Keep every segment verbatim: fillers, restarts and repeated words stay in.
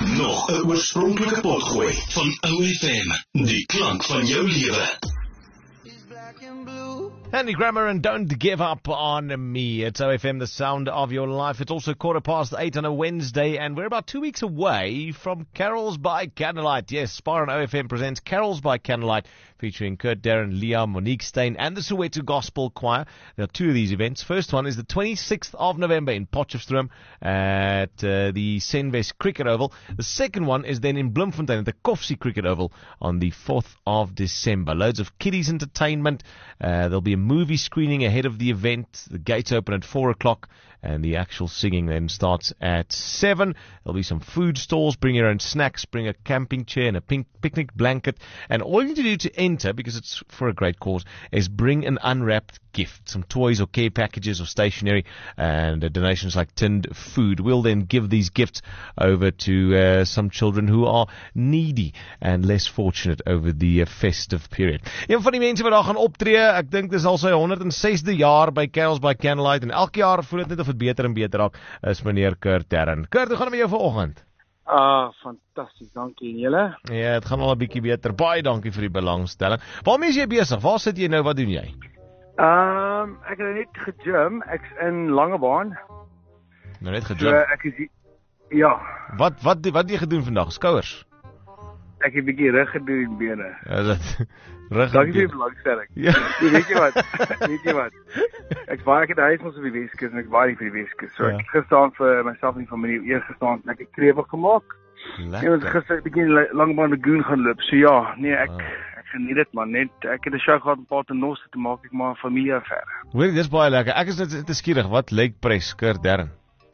Nog 'n oorspronklike potgooi van O F M, die klank van jou lewe. Andy Grammer and Don't Give Up on Me. It's O F M, the sound of your life. It's also quarter past eight on a Wednesday, and we're about two weeks away from Carols by Candlelight. Yes, Spar and O F M presents Carols by Candlelight, featuring Kurt Darren, Leah, Monique Steyn, and the Soweto Gospel Choir. There are two of these events. First one is the twenty-sixth of November in Potchefstroom at uh, the Senwes Cricket Oval. The second one is then in Bloemfontein at the Koffsie Cricket Oval on the fourth of December. Loads of kiddies entertainment. Uh, there'll be a movie screening ahead of the event. The gates open at four o'clock, and the actual singing then starts at seven. There'll be some food stalls. Bring your own snacks. Bring a camping chair and a pink picnic blanket. And all you need to do to enter, because it's for a great cause, is bring an unwrapped gift. Some toys or care packages or stationery, and uh, donations like tinned food. We'll then give these gifts over to uh, some children who are needy and less fortunate over the uh, festive period. Een van die mense wat daar gaan optree, ek dink dis al sy honderd en sesde jaar by Carols by Candlelight, en elke jaar voel dit net of dit beter en beter raak, is meneer Kurt Darren. Kurt, hoe gaan het met jou vanoggend? Ah, fantasties, dankie. En julle? Ja, het gaan al 'n bietjie beter. Baie dankie vir die belangstelling. Waarmee is jy besig? Waar sit jy nou? Wat doen jy? Ehm, um, ek het net gegym. Ek's in Langebaan. Nou net So, gegym. ek is ja, Wat wat wat het jy gedoen vandag? Skouers? ek het 'n bietjie rug gedoen en bene. Ja, dit rug. Dankie vir die belangstelling. Ja. Ja, weet jy wat? Weet jy wat? Ek baie ek het huis ons op die Weskus en ek baie lief vir die Weskus. So Ja. ek het gestaan vir myself en die familie eers gestaan en ek het krewe gemaak. En ons het Lekker. gister 'n bietjie in La- Langebaan Lagoon gaan loop. So ja, nee, ek Wow. ek geniet dit man. Net ek het 'n show gehad met Paul Nosse te maak ek maar familie affair. Hoor jy, dis baie lekker. Ek is net te skieurig. Wat leg press, Kurt Darren?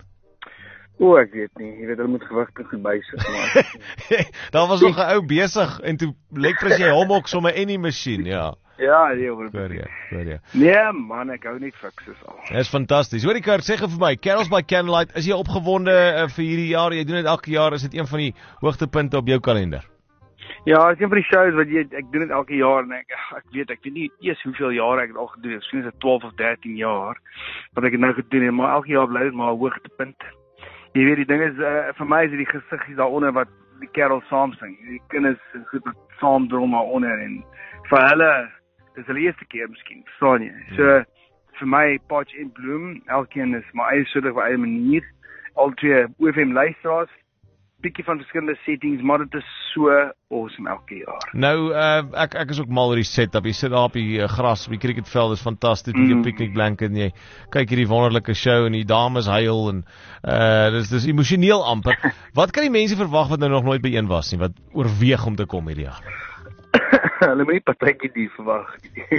O, ek weet nie. Jy weet hulle moet gewigte goed bysig maar. Daar was nog 'n ou besig en toe leg press jy hom ook sommer in die masjien, ja. Ja, nee, hoor. Hoor jy, hoor jy. Nee man, ek hou net fikses al. Dis fantasties. Hoorie Kurt, sê gou vir my, Carols by Candlelight, is jy opgewonde uh, vir hierdie jaar? Jy doen dit elke jaar, is dit een van die hoogtepunte op jou kalender? Ja, dit is een van die shows wat jy ek doen dit elke jaar en ek ek weet ek weet nie eers hoeveel jare ek dit al gedoen het. Miskien is dit twaalf of dertien jaar wat ek dit nou gedoen het, maar elke jaar bly dit maar 'n hoogtepunt. Jy weet die ding is uh, vir my is dit die gesiggies daaronder wat die Carol saam sing. Die kinders is goed wat saam drom daaronder en vir hulle dis hulle eerste keer miskien, verstaan jy? So Ja. vir my Potch en Bloem, elkeen is maar eie soort op eie manier. Al twee O F M luisteraars, bietjie van verskillende settings, maar dit is so awesome elke jaar. Nou, uh, ek ek is ook mal oor die setup. Jy sit daar op die uh, gras, op die cricketveld, is fantasties met jou Mm. piknikblanket en jy kyk hierdie wonderlike show en die dames huil en uh dis dis emosioneel amper. Wat kan die mense verwag wat nou nog nooit by een was nie, wat oorweeg om te kom hierdie jaar? Hulle moet nie partytjie die verwag.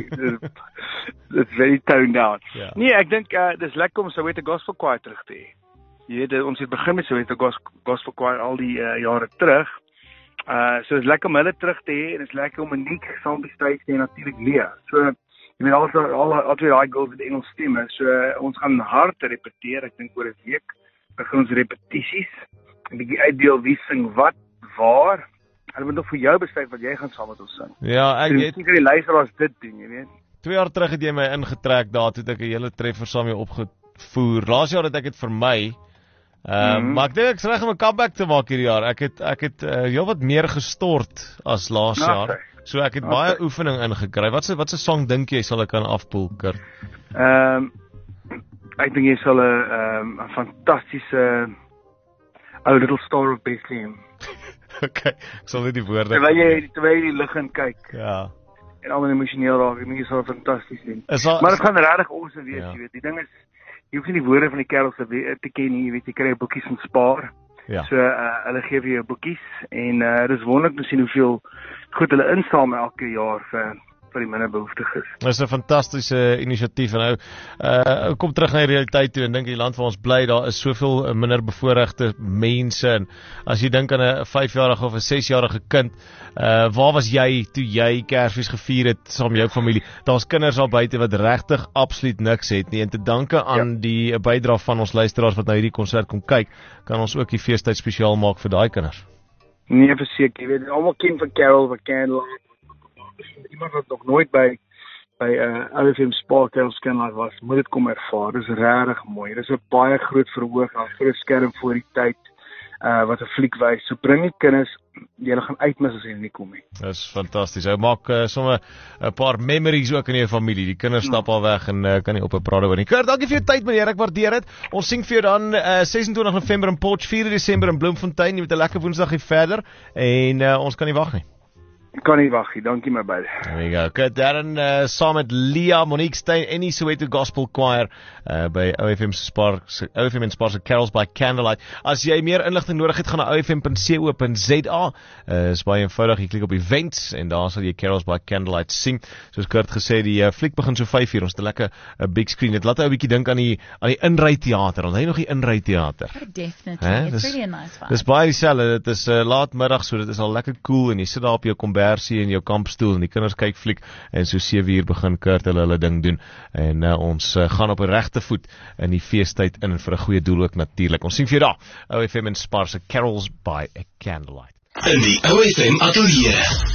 It's very toned down. Ja. Nee, ek dink uh, dis lekker om Soweto Gospel Choir terug te hê. Jy weet, ons het begin met Soweto Gos- Gospel Choir al die uh, jare terug. Uh so dis lekker om hulle terug te hê en dis lekker om Monique saam te stry en natuurlik Leah. So jy weet also al al twee daai girls met Engels stemme. So uh, ons gaan hard repeteer. Ek dink oor 'n week begin ons repetisies. 'n Bietjie uitdeel wie sing wat, waar. Hulle moet nog vir jou besluit wat jy gaan saam met ons sing. Ja, ek Ek het dink die luisteraars dit doen, jy weet. twee jaar terug het jy my ingetrek daar, toe het ek 'n hele treffer saam mee opgevoer. Laas jaar het ek dit vir my Uh, Mhm. maar ek dink ek's reg om 'n comeback te maak hierdie jaar. Ek het ek het uh, heel wat meer gestort as laas Nou, jaar. okay. So ek het Okay. baie oefening ingekry. Wat se wat se song dink jy sal ek kan afpoel, Kurt? Ehm um, ek dink jy sal 'n ehm 'n fantastiese ou Little Star of Bethlehem. Okay, ek sal net die woorde. Terwyl jy terwyl jy die lig in kyk Ja. en almal emosioneel raak, ek dink jy sal fantasties doen. Is al, Maar dit gaan regtig awesome wees, Ja. jy weet. Die ding is jy hoef nie die woorde van die kerels te, we- te ken nie, jy weet jy kry boekies van Spar. Ja. So uh, hulle gee vir jou boekies en uh, dis wonderlik om te sien hoeveel goed hulle insaam elke jaar vir vir die minderbehoeftiges. Dit is 'n fantastiese inisiatief en nou uh kom terug na die realiteit toe en dink die land waar ons bly, daar is soveel minder bevoorregte mense en as jy dink aan 'n vyfjarige of 'n sesjarige kind, uh waar was jy toe jy Kersfees gevier het saam met jou familie? Daar's kinders daar buite wat regtig absoluut niks het nie en te danke aan ja. die bydrae van ons luisteraars wat na hierdie konsert kom kyk, kan ons ook die feestyd spesiaal maak vir daai kinders. Nee, verseker, jy weet, almal ken van Carol van Candlelight. Iemand wat nog nooit by by 'n uh, O F M Spar Carols Candlelight was, moet dit kom ervaar. Dit is regtig mooi. Dit is 'n baie groot verhoog, 'n groot skerm voor die tyd. uh, wat 'n fliek wys. So bring die kinders, julle gaan uitmis as julle nie kom nie. Dis fantasties. Ou maak uh, sommer 'n paar memories ook in jou familie. Die kinders stap al weg en uh, kan nie op 'n praat oor nie. Kurt, dankie vir jou tyd meneer, ek waardeer dit. Ons sien vir jou dan uh, ses en twintig November in Potch, vier Desember in Bloemfontein. Jy met 'n lekker Woensdag hier verder en uh, ons kan nie wag nie. Kan nie wag nie, dankie my baie. There we go. Okay, Darren, uh, saam met Leah, Monique Stein en die Soweto Gospel Choir uh, by O F M Sparks, O F M en Sparks Carols by Candlelight. As jy meer inligting nodig het, gaan na o f m punt co punt z a. Uh, is baie eenvoudig, jy klik op events en daar sal jy Carols by Candlelight sien. Soos Kurt gesê, die uh, fliek begin so vyf uur, ons het 'n lekker uh, big screen. Dit laat ou 'n bietjie dink aan die aan die inry teater. Onthou jy nog die inry teater? Oh, definitely. He? It's Dis, really a nice vibe. dis baie dieselfde. Dit is uh, laatmiddag, so dit is al lekker cool en jy sit daar op jou kombersie en jou kampstoel en die kinders kyk fliek en so sewe uur begin Kurt hulle hulle ding doen en uh, ons uh, gaan op 'n regte voet in die feestyd in vir 'n goeie doel ook natuurlik. Ons sien vir jou daar. O F M en Sparks Carols by a Candlelight. In die O F M ateljee.